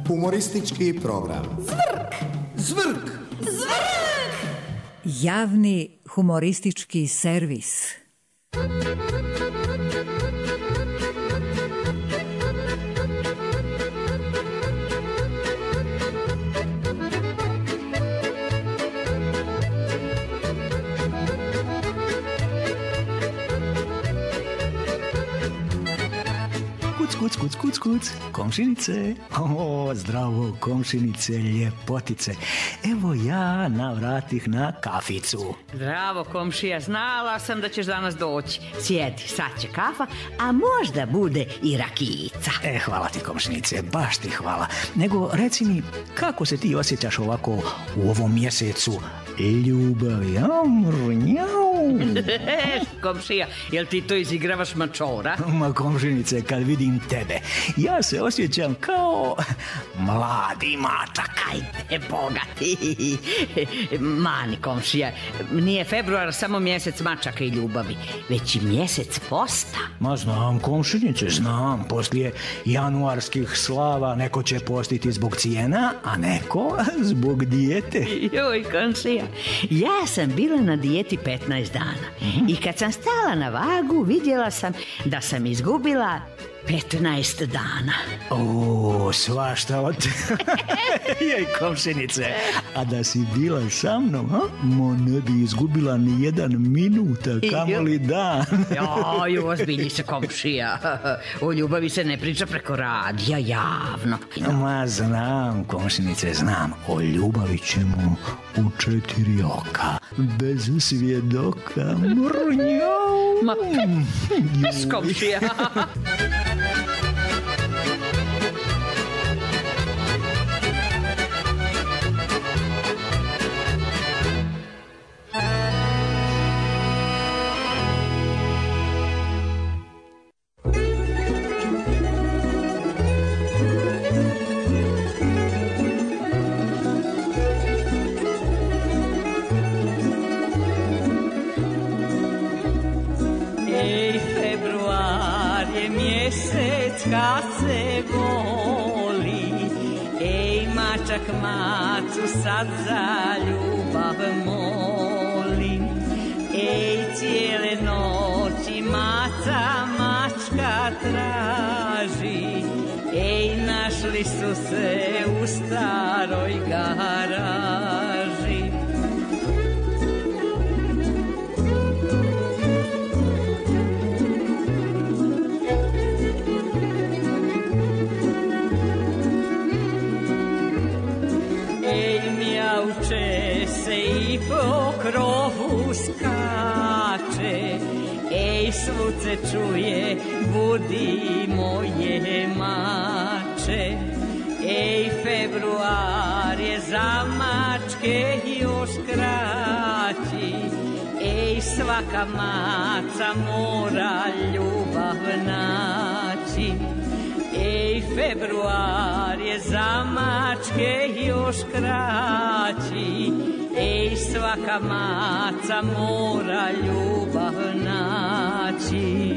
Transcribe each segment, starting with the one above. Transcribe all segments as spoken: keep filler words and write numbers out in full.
Humoristički program. Zvrk! Zvrk! Zvrk! Javni humoristički servis. Kuc, kuc, kuc, kuc, komšinice, o, zdravo komšinice, ljepotice, evo ja navratih na kaficu. Zdravo komšija, znala sam da ćeš danas doći. Sjedi, sad će kafa, a možda bude i rakijica. E, hvala ti komšinice, baš ti hvala. Nego reci mi, kako se ti osjećaš ovako u ovom mjesecu ljubavi, a mrnjau? Komšija, jel ti to izigravaš mačora? Ma komšinice, kad vidim tebe, ja se osjećam kao mladi mačak. Ajde, bogati. Mani komšija, nije februar samo mjesec mačaka i ljubavi, već i mjesec posta. Ma znam komšinice, znam, poslije januarskih slava neko će postiti zbog cijena, a neko zbog dijete. Joj komšija, ja sam bila na dijeti petnaest dana i kad sam stala na vagu vidjela sam da sam izgubila petnaest dana. O, svašta od... Jej, komšinice, a da si bila sa mnom, a? Mo ne bi izgubila ni jedan minuta, kamoli dan. Joj, ozbilji se komšija. O ljubavi se ne priča preko radija, javno. Ma znam, komšinice, znam. O ljubavi ćemo u četiri oka, bez svjedoka. Mrnjau. Ma, bez komšija. Kad se voli, ej mačak macu sad za ljubav moli. Ej cijele noći maca mačka traži, ej našli su se u staroj garaži. Mjauče se i po krovu skače, ej svud se čuje, budi moje mače. Ej februar je za mačke još kraći, ej svaka maca mora ljubav naći. Ej, februar je za mačke još kraći, ej, svaka maca mora ljubav naći.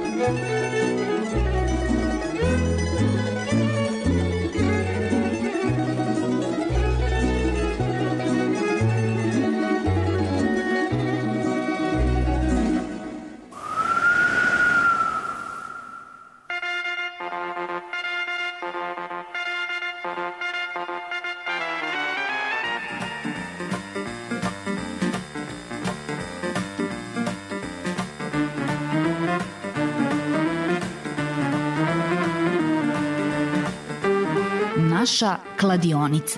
Naša kladionica.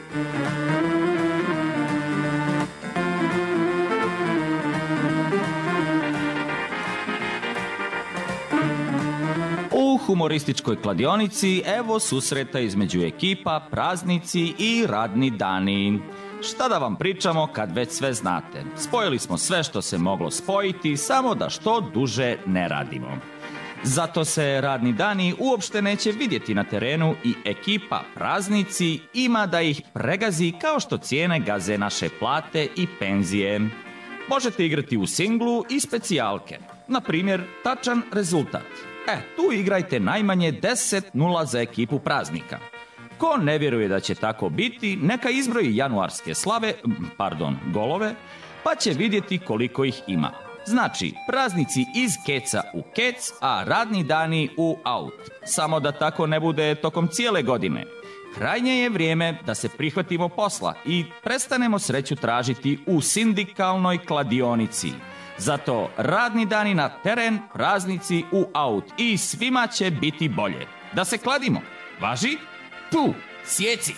U humorističkoj kladionici evo susreta između ekipa, praznici i radni dani. Šta da vam pričamo kad već sve znate? Spojili smo sve što se moglo spojiti, samo da što duže ne radimo. Zato se radni dani uopšte neće vidjeti na terenu i ekipa praznici ima da ih pregazi kao što cijene gaze naše plate i penzije. Možete igrati u singlu i specijalke. Na primjer, tačan rezultat. E, tu igrajte najmanje deset nula za ekipu praznika. Ko ne vjeruje da će tako biti, neka izbroji januarske slave, pardon, golove, pa će vidjeti koliko ih ima. Znači, praznici iz keca u kec, a radni dani u aut. Samo da tako ne bude tokom cijele godine. Krajnje je vrijeme da se prihvatimo posla i prestanemo sreću tražiti u sindikalnoj kladionici. Zato radni dani na teren, praznici u aut i svima će biti bolje. Da se kladimo. Važi? Tu, sjeci!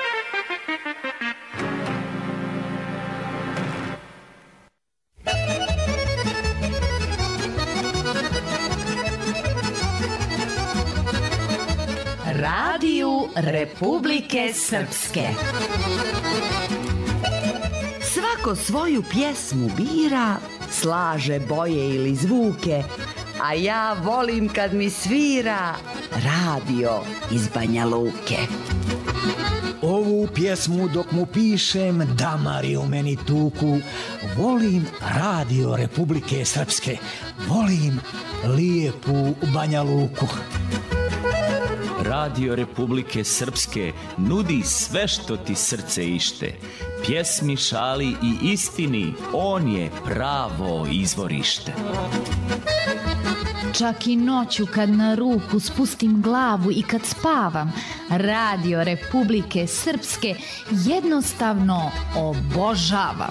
Radio Republike Srpske. Svako svoju pjesmu bira, slaže boje ili zvuke, a ja volim kad mi svira radio iz Banja Luke. Ovu pjesmu dok mu pišem, damari u meni tuku. Volim Radio Republike Srpske, volim lijepu Banja Luku. Radio Republike Srpske nudi sve što ti srce ište. Pjesmi, šali i istini, on je pravo izvorište. Čak i noću kad na ruku spustim glavu i kad spavam, Radio Republike Srpske jednostavno obožavam.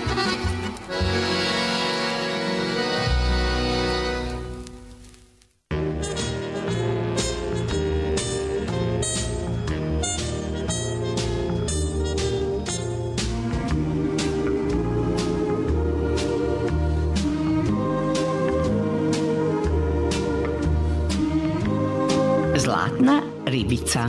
Zlatna ribica.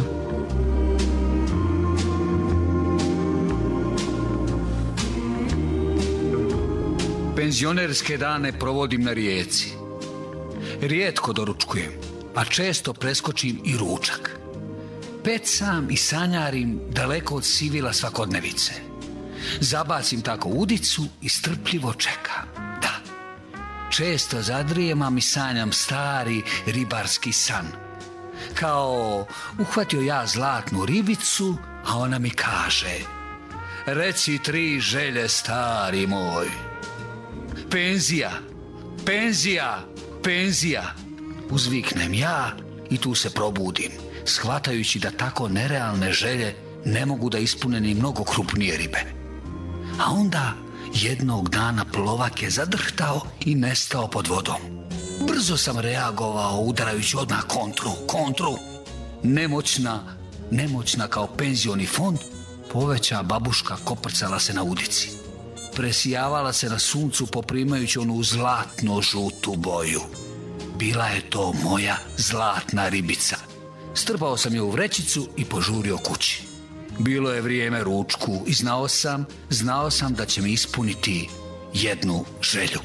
Penzionerske dane provodim na rijeci. Rijetko doručkujem, a često preskočim i ručak. Pecam i sanjarim daleko od sivila svakodnevice. Zabacim tako udicu i strpljivo čekam. Da, često zadrijemam i sanjam stari ribarski san. Kao uhvatio ja zlatnu ribicu, a ona mi kaže: reci tri želje, stari moj. Penzija, penzija, penzija, uzviknem ja i tu se probudim, shvatajući da tako nerealne želje ne mogu da ispune ni mnogo krupnije ribe. A onda jednog dana plovak je zadrhtao i nestao pod vodom. Brzo sam reagovao udarajući odmah kontru, kontru. Nemoćna, nemoćna kao penzioni fond, poveća babuška koprcala se na udici. Presijavala se na suncu poprimajući onu zlatno žutu boju. Bila je to moja zlatna ribica. Strpao sam je u vrećicu i požurio kući. Bilo je vrijeme ručku i znao sam, znao sam da će mi ispuniti jednu želju.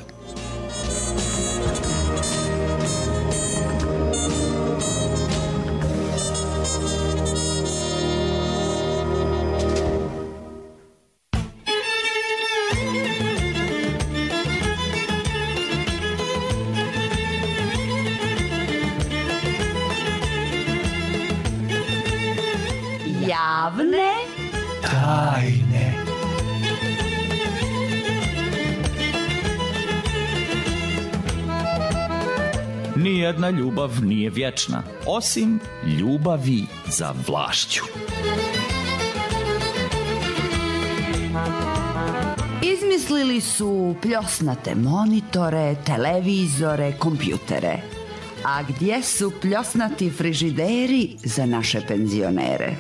Javne tajne. Nijedna ljubav nije vječna, osim ljubavi za vlašću. izmislili su pljosnate monitore, televizore, kompjutere. A gdje su pljosnati frižideri za naše penzionere?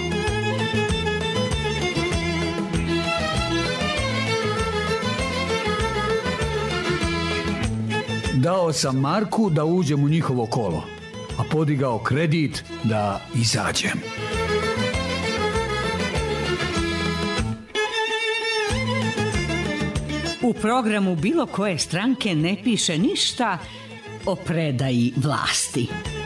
Dao sam Marku da uđem u njihovo kolo, a podigao kredit da izađem. U programu bilo koje stranke ne piše ništa o predaji vlasti.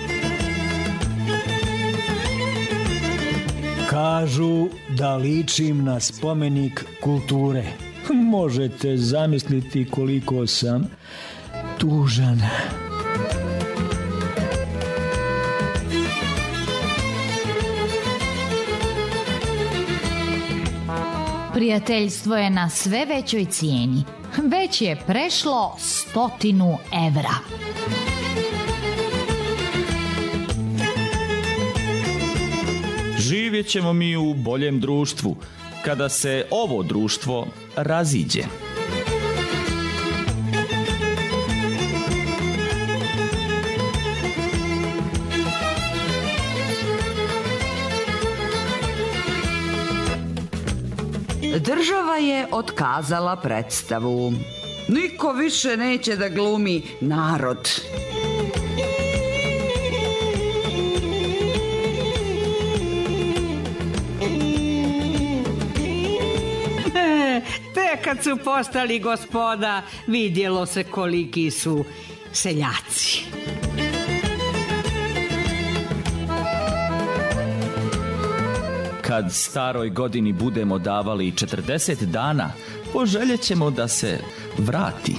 Kažu da ličim na spomenik kulture. Možete zamisliti koliko sam tužan. Prijateljstvo je na sve većoj cijeni. Već je prešlo stotinu evra. Živjet ćemo mi u boljem društvu, kada se ovo društvo raziđe. Država je otkazala predstavu. Niko više neće da glumi narod. Te kad su postali gospoda, vidjelo se koliki su seljaci. Kad staroj godini budemo davali četrdeset dana, poželjet ćemo da se vrati.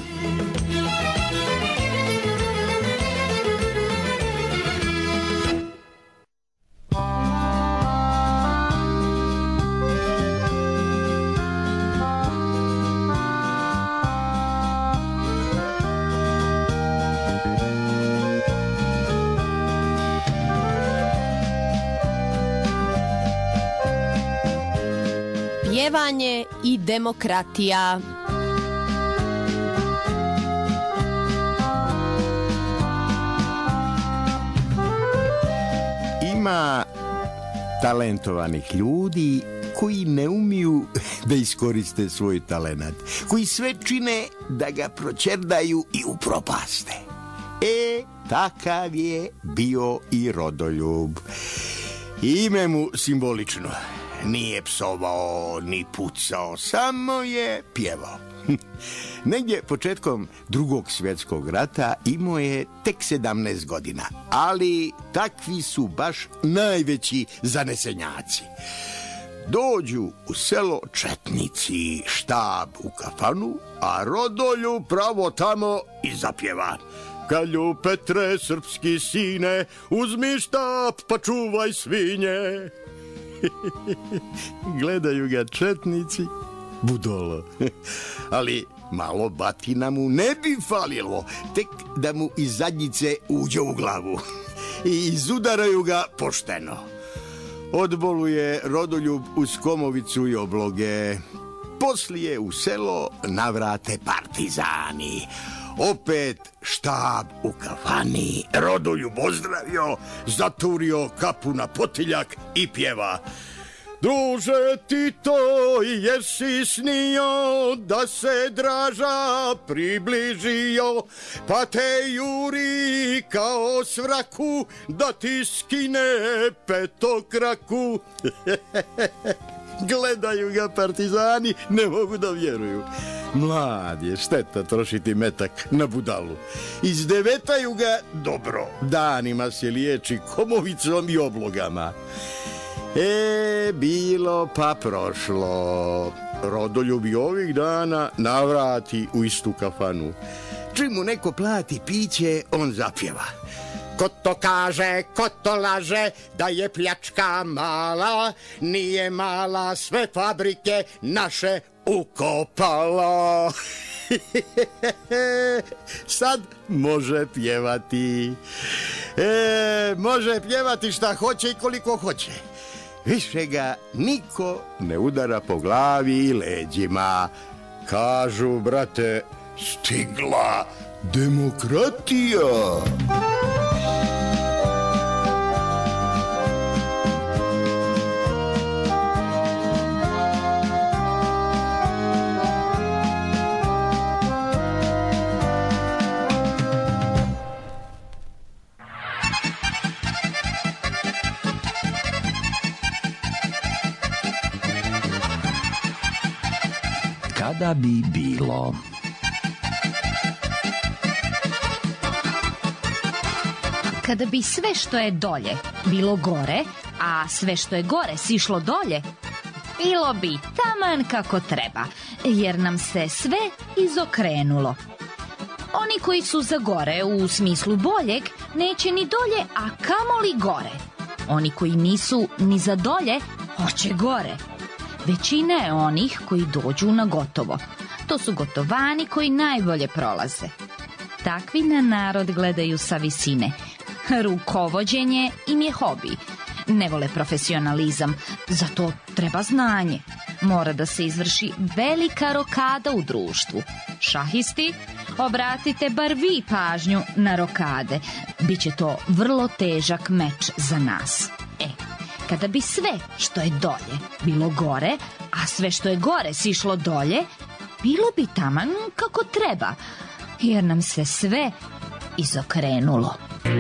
Pjevanje i demokratija. Ima talentovanih ljudi koji ne umiju da iskoriste svoj talenat, koji sve čine da ga proćerdaju i upropaste. E, takav je bio i Rodoljub. Ime mu simbolično. Nije psovao, ni pucao, samo je pjevao. Negdje početkom drugog svjetskog rata imao je tek sedamnaest godina, ali takvi su baš najveći zanesenjaci. Dođu u selo četnici, štab u kafanu, a Rodoljub pravo tamo i zapjeva. Kalju Petre, srpski sine, uzmi štab pa čuvaj svinje. Gledaju ga četnici, budolo. Ali malo batina mu ne bi falilo, tek da mu iz zadnjice uđe u glavu. I izudaraju ga pošteno. Odboluje Rodoljub uz komovicu i obloge. Poslije u selo navrate partizani. Opet štab u kafani. Rodoljub ozdravio, zaturio kapu na potiljak i pjeva. Druže Tito, jesi snio da se Draža približio, pa te juri kao svraku da ti skine petokraku. Gledaju ga partizani, ne mogu da vjeruju. Mlad je, šteta trošiti metak na budalu. Izdevetaju ga dobro, danima se liječi komovicom i oblogama. E, bilo pa prošlo. Rodoljub i ovih dana navrati u istu kafanu. Čim mu neko plati piće, on zapjeva. Ko to kaže, ko to laže, da je pljačka mala, nije mala, sve fabrike naše ukopala. Sad može pjevati. E, može pjevati šta hoće i koliko hoće. Više ga niko ne udara po glavi i leđima. Kažu, brate, stigla demokratija. Kada bi bilo. Kada bi sve što je dolje bilo gore, a sve što je gore sišlo dolje, bilo bi taman kako treba, jer nam se sve izokrenulo. Oni koji su za gore u smislu boljeg, neće ni dolje, a kamoli gore. Oni koji nisu ni za dolje, hoće gore. Većina je onih koji dođu na gotovo. To su gotovani koji najbolje prolaze. Takvi na narod gledaju sa visine. Rukovođenje im je hobi. Ne vole profesionalizam, zato treba znanje. Mora da se izvrši velika rokada u društvu. Šahisti, obratite bar vi pažnju na rokade. Biće to vrlo težak meč za nas. E, kada bi sve što je dolje bilo gore, a sve što je gore sišlo dolje, bilo bi taman kako treba, jer nam se sve izokrenulo.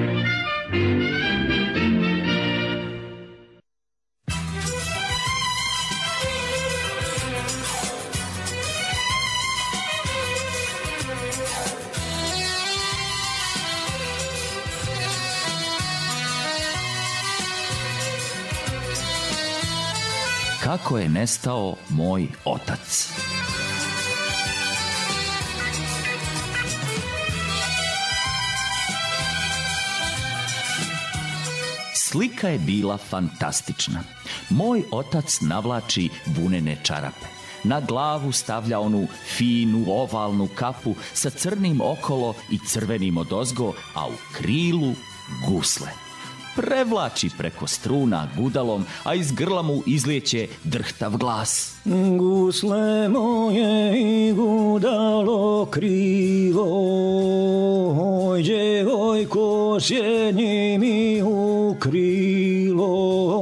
Kako je nestao moj otac? Slika je bila fantastična. Moj otac navlači vunene čarape. Na glavu stavlja onu finu ovalnu kapu sa crnim okolo i crvenim odozgo, a u krilu gusle. Prevlači preko struna gudalom, a iz grla mu izlijeće drhtav glas. Gusle moje i gudalo krivo, oj djevojko sjedni mi u krilo.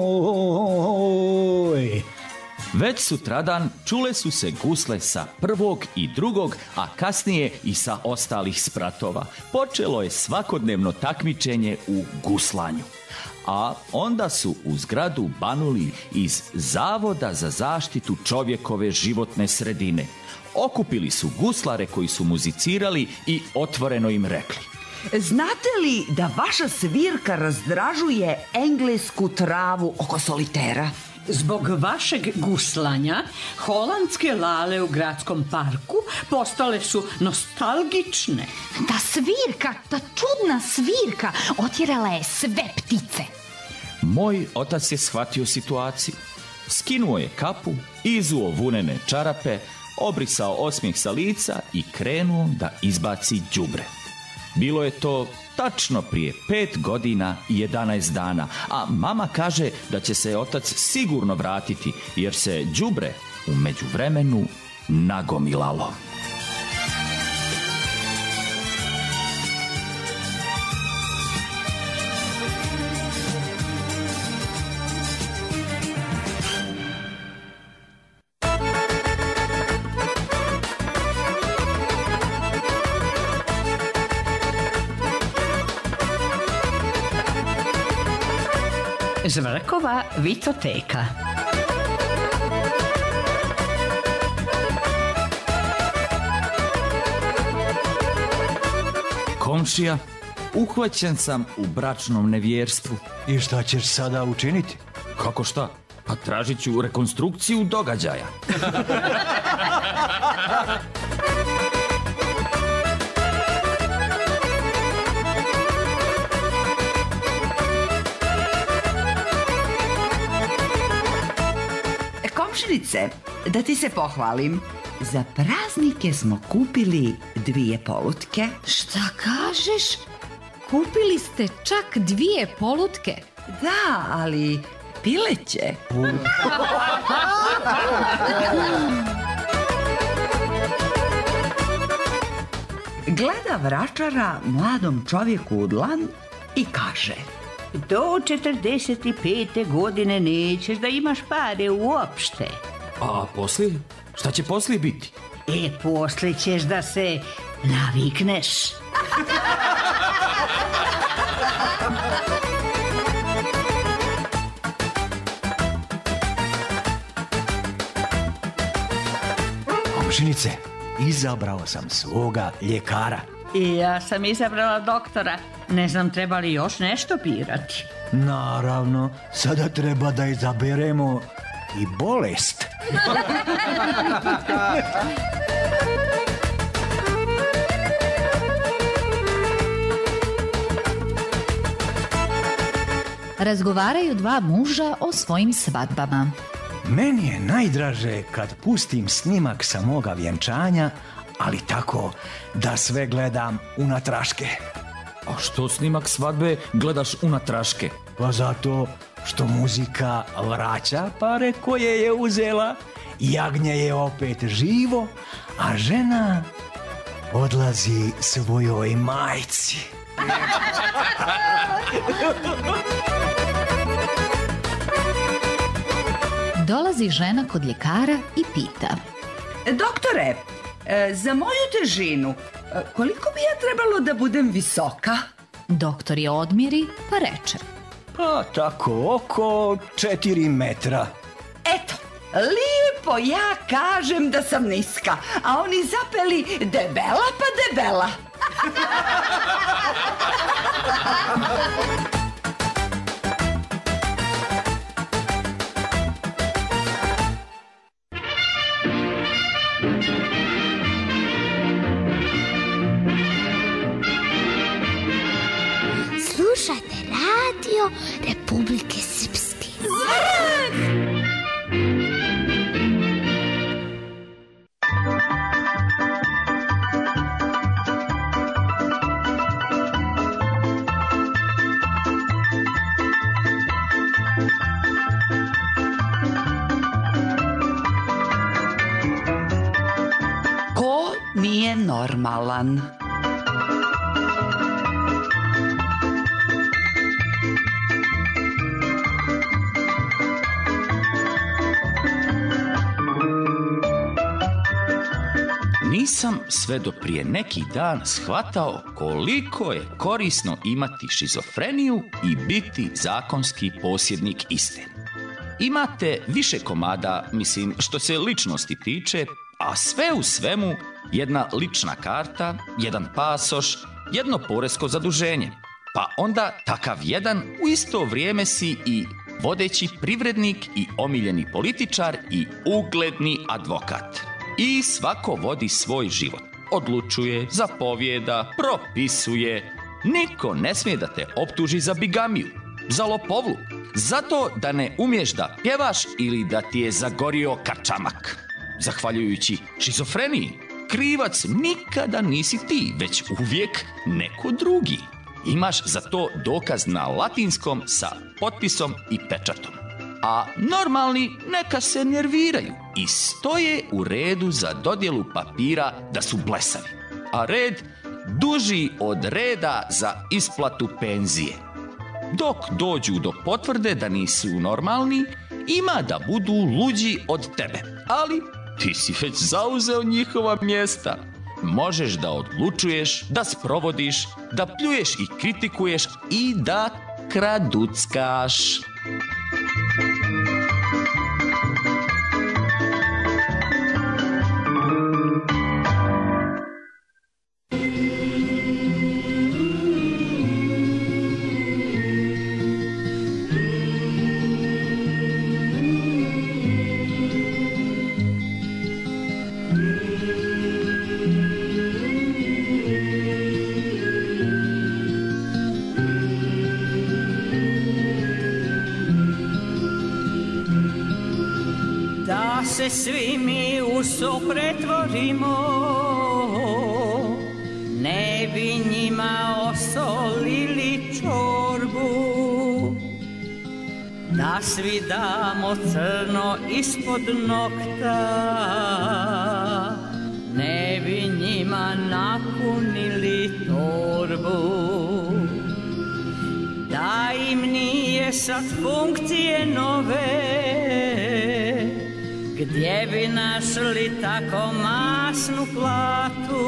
Već sutradan čule su se gusle sa prvog i drugog, a kasnije i sa ostalih spratova. Počelo je svakodnevno takmičenje u guslanju. A onda su u zgradu banuli iz Zavoda za zaštitu čovjekove životne sredine. Okupili su guslare koji su muzicirali i otvoreno im rekli: znate li da vaša svirka razdražuje englesku travu oko solitera? Zbog vašeg guslanja, holandske lale u gradskom parku postale su nostalgične. Ta svirka, ta čudna svirka, otjerala je sve ptice. Moj otac je shvatio situaciju. Skinuo je kapu, izuo vunene čarape, obrisao osmijeh sa lica i krenuo da izbaci đubre. Bilo je to tačno prije pet godina i jedanaest dana, a mama kaže da će se otac sigurno vratiti, jer se đubre u međuvremenu nagomilalo. Zvrkova vitoteka. Komšija, uhvaćen sam u bračnom nevjerstvu. I šta ćeš sada učiniti? Kako šta? Pa tražit ću rekonstrukciju događaja. Komšinice, da ti se pohvalim, za praznike smo kupili dvije polutke. Šta kažeš? Kupili ste čak dvije polutke? Da, ali pileće. Gleda vračara mladom čovjeku u dlan i kaže: do četrdeset pete godine nećeš da imaš pare uopšte. A poslije? Šta će poslije biti? E, poslije ćeš da se navikneš. Komšinice, izabrao sam svoga ljekara. I ja sam izabrala doktora. Ne znam, treba li još nešto birati? Naravno, sada treba da izaberemo i bolest. Razgovaraju dva muža o svojim svadbama. Meni je najdraže kad pustim snimak sa moga vjenčanja, ali tako da sve gledam unatraške. A što snimak svadbe gledaš unatraške? Pa zato što muzika vraća pare koje je uzela, jagnje je opet živo, a žena odlazi svojoj majci. Dolazi žena kod ljekara i pita: Doktore, za moju težinu, koliko bi ja trebalo da budem visoka? Doktor je odmjeri pa reče: Pa tako oko četiri metra. Eto, lijepo ja kažem da sam niska, a oni zapeli debela pa debela. Slušajte radio Republike Srpske. Ko nije normalan? Nisam sve do prije neki dan shvatao koliko je korisno imati šizofreniju i biti zakonski posjednik iste. Imate više komada, mislim, što se ličnosti tiče, a sve u svemu jedna lična karta, jedan pasoš, jedno poresko zaduženje. Pa onda takav jedan u isto vrijeme si i vodeći privrednik i omiljeni političar i ugledni advokat. I svako vodi svoj život. Odlučuje, zapovjeda, propisuje. Niko ne smije da te optuži za bigamiju, za lopovlu, zato da ne umiješ da pjevaš ili da ti je zagorio kačamak. Zahvaljujući šizofreniji, krivac nikada nisi ti, već uvijek neko drugi. Imaš za to dokaz na latinskom sa potpisom i pečatom. A normalni neka se nerviraju i stoje u redu za dodjelu papira da su blesavi. A red duži od reda za isplatu penzije. Dok dođu do potvrde da nisu normalni, ima da budu luđi od tebe. Ali ti si već zauzeo njihova mjesta. Možeš da odlučuješ, da sprovodiš, da pljuješ i kritikuješ i da kraduckaš. Se svi mi u so pretvorimo, ne bi njima osolili čorbu, da svi damo crno ispod nokta, ne bi njima napunili torbu. Da im nije sad funkcije nove, gdje bi našli tako masnu platu?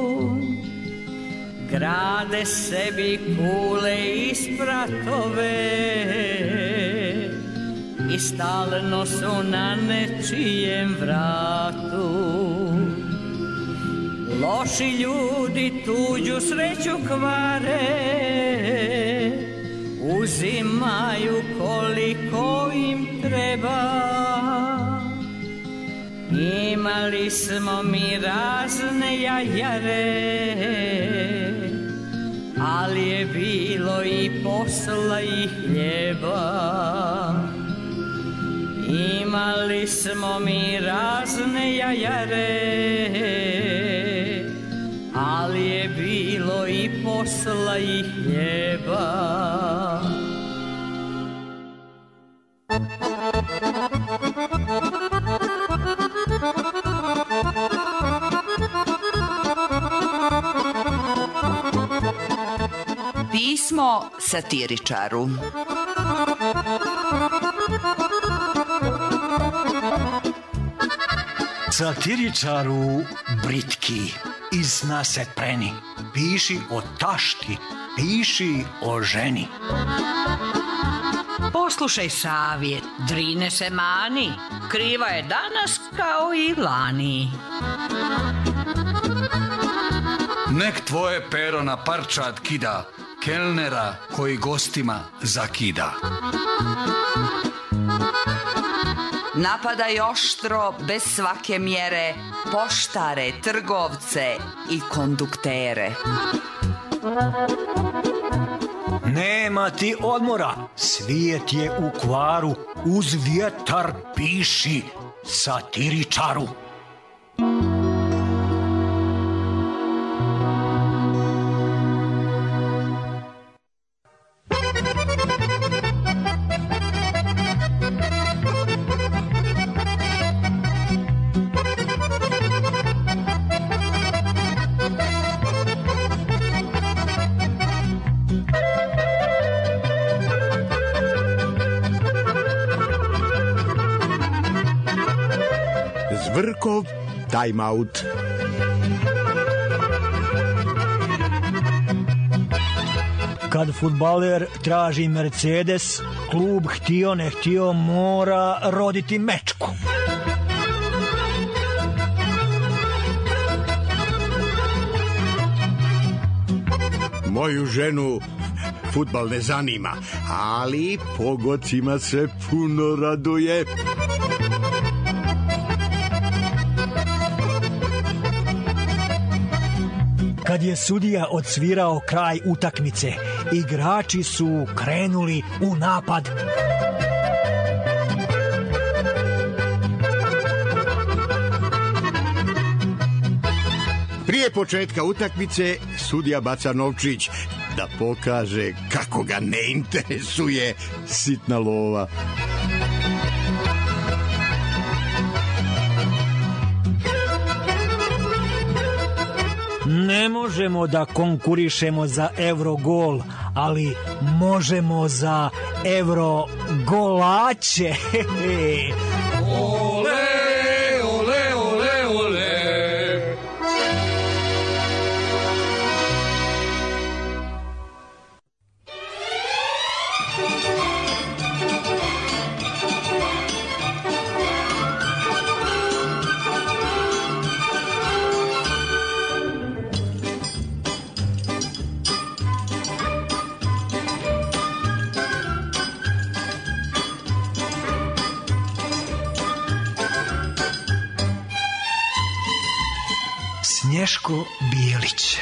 Grade sebi kule i spratove i stalno su na nečijem vratu. Loši ljudi tuđu sreću kvare, uzimaju koliko im treba. Imali smo mi razne jajare, ali je bilo i posla i hljeba. Imali smo mi razne jajare, ali je bilo i posla i hljeba. Pismo satiričaru. Satiričaru britki, iz nas se preni, piši o tašti, piši o ženi. Poslušaj savjet, drine se mani, kriva je danas kao i lani. Nek tvoje pero na parčad kida, kelnera koji gostima zakida. Napadaj oštro, bez svake mjere, poštare, trgovce i konduktere. Nema ti odmora, svijet je u kvaru, uz vjetar piši satiričaru. Zvrkov time out. Kad fudbaler traži Mercedes, klub htio ne htio mora roditi mečku. Moju ženu fudbal ne zanima, ali pogocima se puno raduje. Kad je sudija odsvirao kraj utakmice, igrači su krenuli u napad. Prije početka utakmice sudija baca novčić da pokaže kako ga ne interesuje sitna lova. Ne možemo da konkurišemo za Eurogol, ali možemo za Eurogolače. Ole, ole, ole, ole. Snješko Bijelić.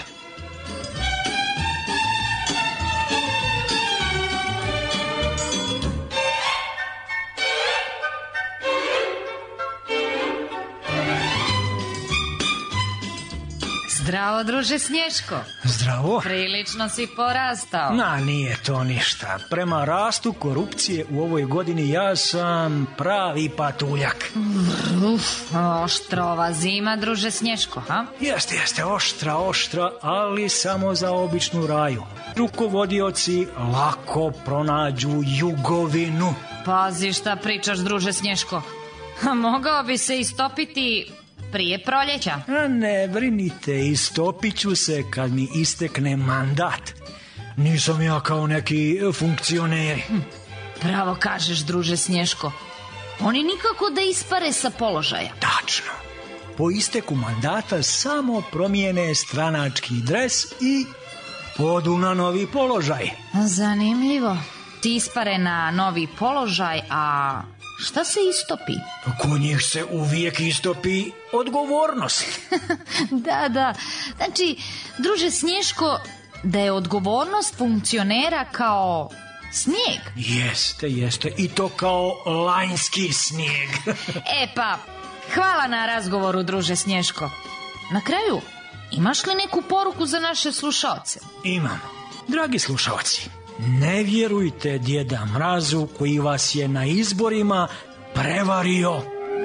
Zdravo, druže Snješko. Zdravo. Prilično si porastao. Na, nije to ništa. Prema rastu korupcije u ovoj godini ja sam pravi patuljak. Uf, oštrova zima, druže Snješko, ha? Jeste, jeste, oštra, oštra, ali samo za običnu raju. Rukovodioci lako pronađu jugovinu. Pazi šta pričaš, druže Snješko. Mogao bi se istopiti prije proljeća. A ne brinite, istopit ću se kad mi istekne mandat. Nisam ja kao neki funkcioneri. Hm, pravo kažeš, druže Snješko. Oni nikako da ispare sa položaja. Tačno. Po isteku mandata samo promijene stranački dres i podu na novi položaj. Zanimljivo. Ti ispare na novi položaj, a šta se istopi? Kod njih se uvijek istopi odgovornost. Da, da. Znači, druže Snješko, da je odgovornost funkcionera kao Snijeg? Jeste, jeste. I to kao lanjski snijeg. E pa, hvala na razgovoru, druže Snješko. Na kraju, imaš li neku poruku za naše slušaoce? Imam. Dragi slušaoci, ne vjerujte Djeda Mrazu koji vas je na izborima prevario.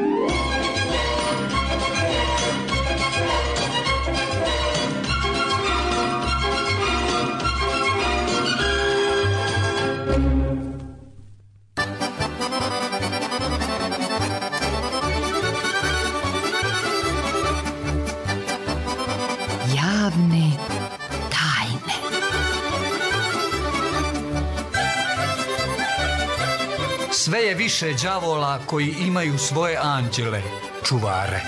Javne tajne. Sve je više đavola koji imaju svoje anđele, čuvare.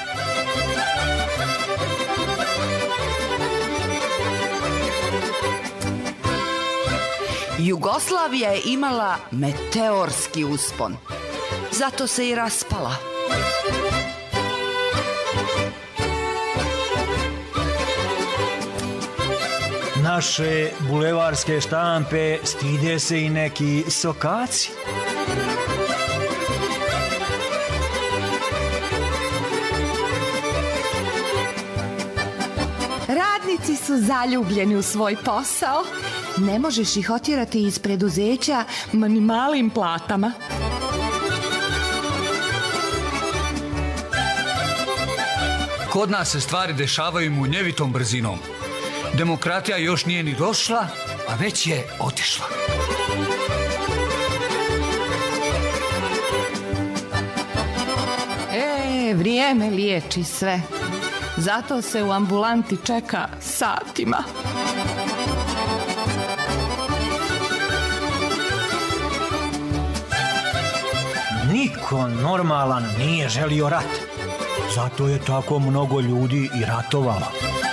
Jugoslavija je imala meteorski uspon. Zato se i raspala. Naše bulevarske štampe stide se i neki sokaci. Radnici su zaljubljeni u svoj posao. Ne možeš ih otjerati iz preduzeća ma ni malim platama. Kod nas se stvari dešavaju munjevitom brzinom. Demokratija još nije ni došla, a već je otišla. E, vrijeme liječi sve. Zato se u ambulanti čeka satima. Niko normalan nije želio rat. Zato je tako mnogo ljudi i ratovalo.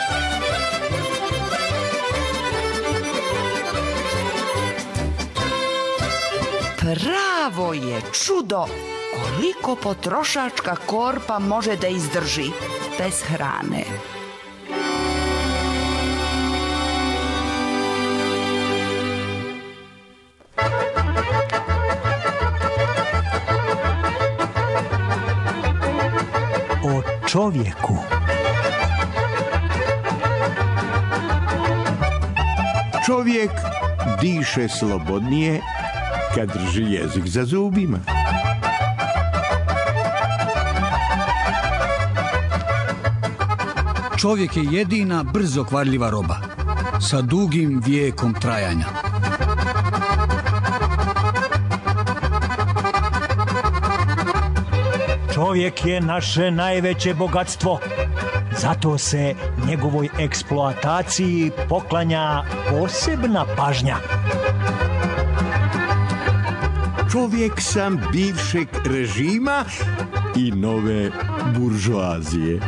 Pravo je čudo koliko potrošačka korpa može da izdrži bez hrane. O čovjeku. Čovjek diše slobodnije kad drži jezik za zubima. Čovjek je jedina brzo kvarljiva roba, sa dugim vijekom trajanja. Čovjek je naše najveće bogatstvo. Zato se njegovoj eksploataciji poklanja posebna pažnja. Čovjek sam bivšeg režima i nove buržoazije.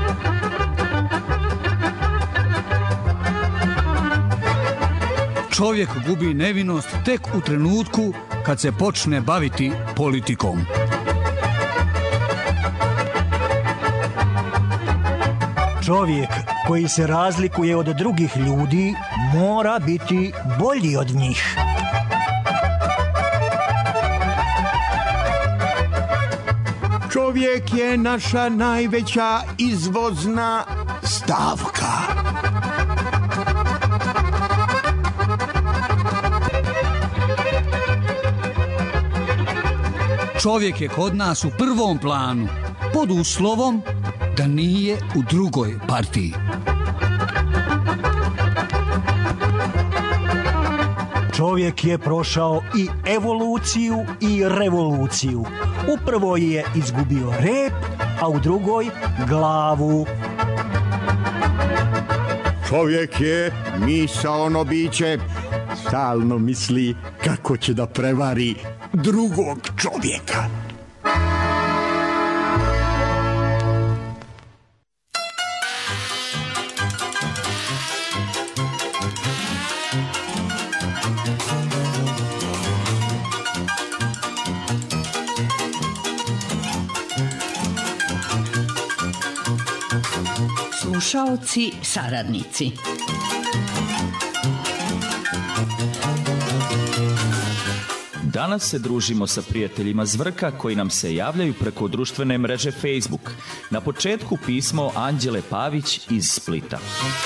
Čovjek gubi nevinost tek u trenutku kad se počne baviti politikom. Čovjek koji se razlikuje od drugih ljudi mora biti bolji od njih. Čovjek je naša najveća izvozna stavka. Čovjek je kod nas u prvom planu, pod uslovom da nije u drugoj partiji. Čovjek je prošao i evoluciju i revoluciju. U prvoj je izgubio rep, a u drugoj glavu. Čovjek je misaono biće, stalno misli kako će da prevari drugog čovjeka. Slušaoci, saradnici. Danas se družimo sa prijateljima Zvrka koji nam se javljaju preko društvene mreže Facebook. Na početku pismo Anđele Pavić iz Splita.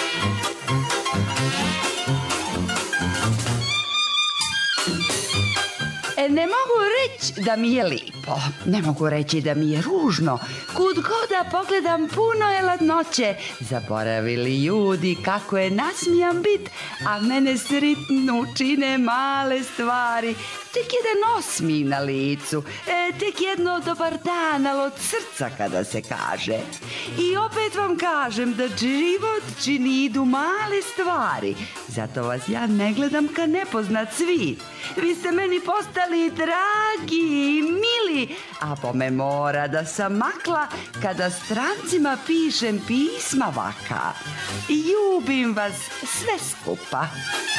Ne mogu reći da mi je lipo, ne mogu reći da mi je ružno. Kud god da pogledam puno je ladnoće. Zaboravili ljudi kako je nasmijan bit, a mene sritnu čine male stvari. Tek jedan osmih na licu, e, tek jedno dobar dan, ali od srca kada se kaže. I opet vam kažem da život čini idu male stvari. Zato vas ja ne gledam ka nepoznat svit. Vi ste meni postali dragi i mili, a po me mora da sam makla kada strancima pišem pisma vaka. Ljubim vas sve skupa.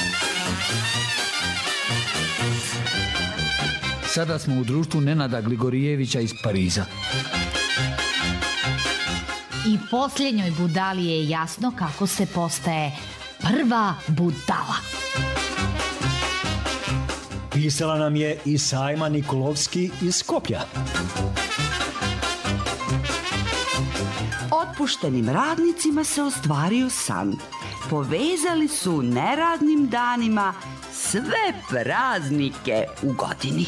Sada smo u društvu Nenada Gligorijevića iz Pariza. I posljednjoj budali je jasno kako se postaje prva budala. Pisala nam je i Sajma Nikolovski iz Skopja. Otpuštenim radnicima se ostvario san. Povezali su neradnim danima sve praznike u godini.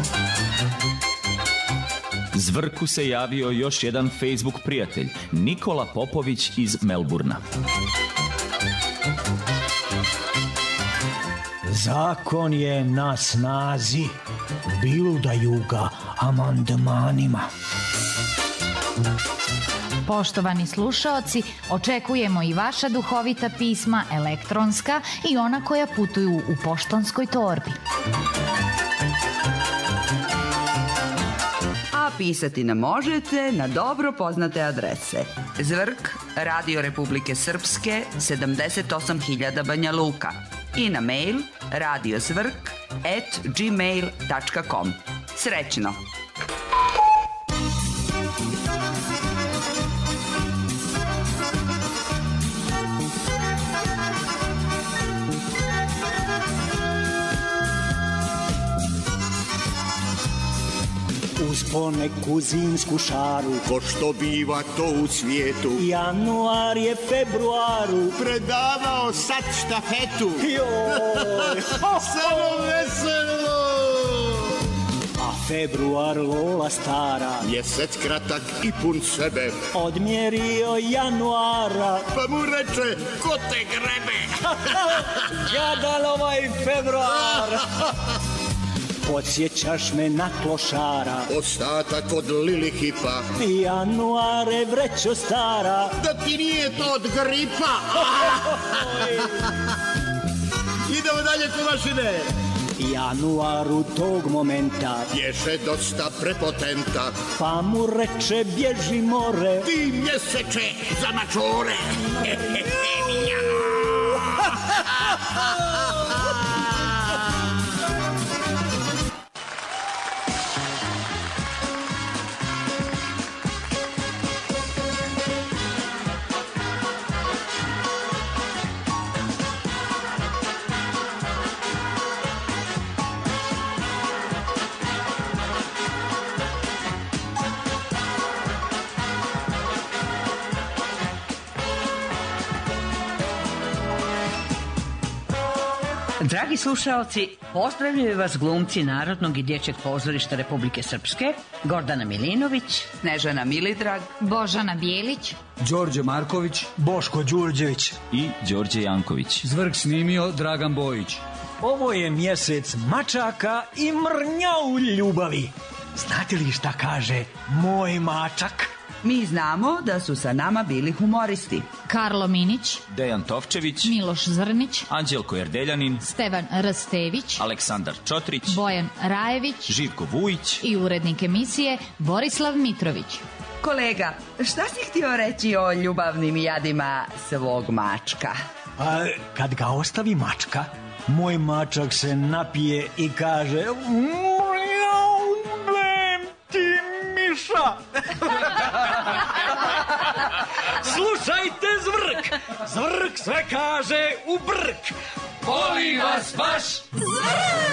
Zvrku se javio još jedan Facebook prijatelj, Nikola Popović iz Melburna. Zakon je na snazi, bildaju ga amandmanima. Poštovani slušaoci, očekujemo i vaša duhovita pisma, elektronska i ona koja putuju u poštanskoj torbi. A pisati nam možete na dobro poznate adrese. Zvrk, Radio Republike Srpske, sedamdeset osam hiljada Banja Luka. I na mail radiozvrk at gmail tačka com. Srećno! Uz poneku zimsku šaru, ko što biva to u svijetu, januar je februaru predavao sad štafetu. Joj, samo veselo! A februar lola stara, mjesec kratak i pun sebe, odmjerio januara, pa mu reče, ko te grebe? jadan ovaj februar. Podsjećaš me na klošara, ostatak od Lilihipa, januare vrećo stara, da ti nije to od gripa. Idemo dalje ko mašine. Januaru tog momenta bježe dosta prepotenta, pa mu reče bježi more, ti mjeseče za mačore. Dragi slušaoci, pozdravljaju vas glumci Narodnog i dječjeg pozorišta Republike Srpske, Gordana Milinović, Snežana Milidrag, Božana Bijelić, Đorđe Marković, Boško Đurđević i Đorđe Janković. Zvrk snimio Dragan Bojić. Ovo je mjesec mačaka i mrnjau ljubavi. Znate li šta kaže moj mačak? Mi znamo da su sa nama bili humoristi. Karlo Minić, Dejan Tovčević, Miloš Zrnić, Anđelko Erdeljanin, Stevan Rstević, Aleksandar Čotrić, Bojan Rajević, Živko Vujić i urednik emisije Borislav Mitrović. Kolega, šta si htio reći o ljubavnim jadima svog mačka? A, kad ga ostavi mačka, moj mačak se napije i kaže mrnjau ti miša. Slušajte Zvrk, Zvrk sve kaže u brk. Voli vas baš Zvrk!